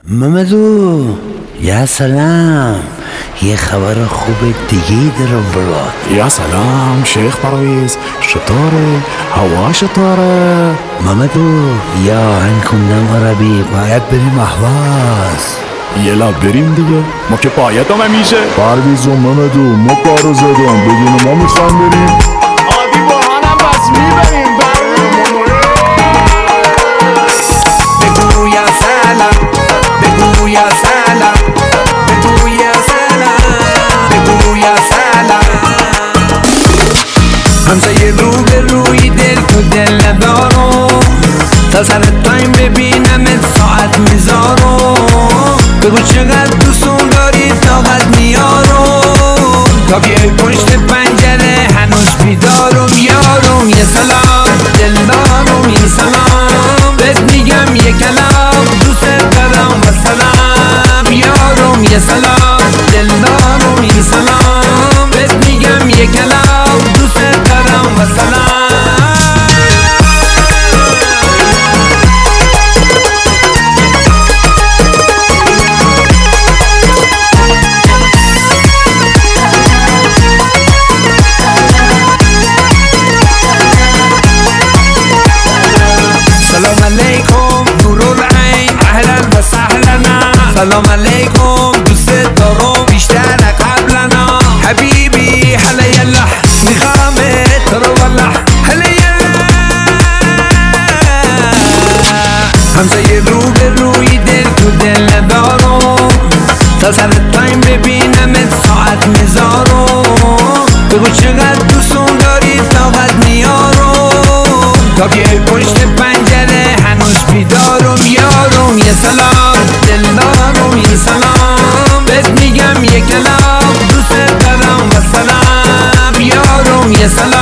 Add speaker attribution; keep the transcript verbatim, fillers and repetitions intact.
Speaker 1: ممدو یا سلام، یه خبر خوب دیگه دارم برات.
Speaker 2: یا سلام شیخ پرویز، چطوره؟ هوا چطوره؟
Speaker 1: ممدو یا عنکم نم عربی، باید بریم اهواز.
Speaker 2: یلا بریم دیگه، ما که پایتم میشه.
Speaker 3: پرویز و ممدو ما کارو زدم، بدون ما میخوایم بریم.
Speaker 2: عادی با هنم بس میبریم.
Speaker 4: بگو یا سلام، بگو یا سلام، بگو یا سلام، بگو یا سلام. همسایه رو به روی دل تو دل ندارم، تا سر تایم ببینم ساعت میذارم. بگو چقدر دوستون داری طاقت میارم، تا بیای پشت پنجره هنوز بیدارم. یارم یه سلام دلدارم، یه سلام بهت میگم یه کلام، دوست دارم و سلام. یارم یه سلام دلدارم، یه سلام بهت میگم یه کلام، دوست دارم و سلام. سلام علیکم نورالعین، اهلا و سهلا. سلام علیکم دوست دارم بیشتر قبلنا. حبیبی هلا یلا میخوامت تو رو والله، هلا یلا. همسایه رو به روی دل تو دل ندارم، تا سر تایم ببینم ساعت میذارم. بگو چقدر دوستون داری طاقت میارم، تا بیای پشت پنجره هنوز بیدارم. یارم یه سلام دلدارم، یه سلام بهت میگم یه کلام، دوست دارم و سلام. یارم یه سلام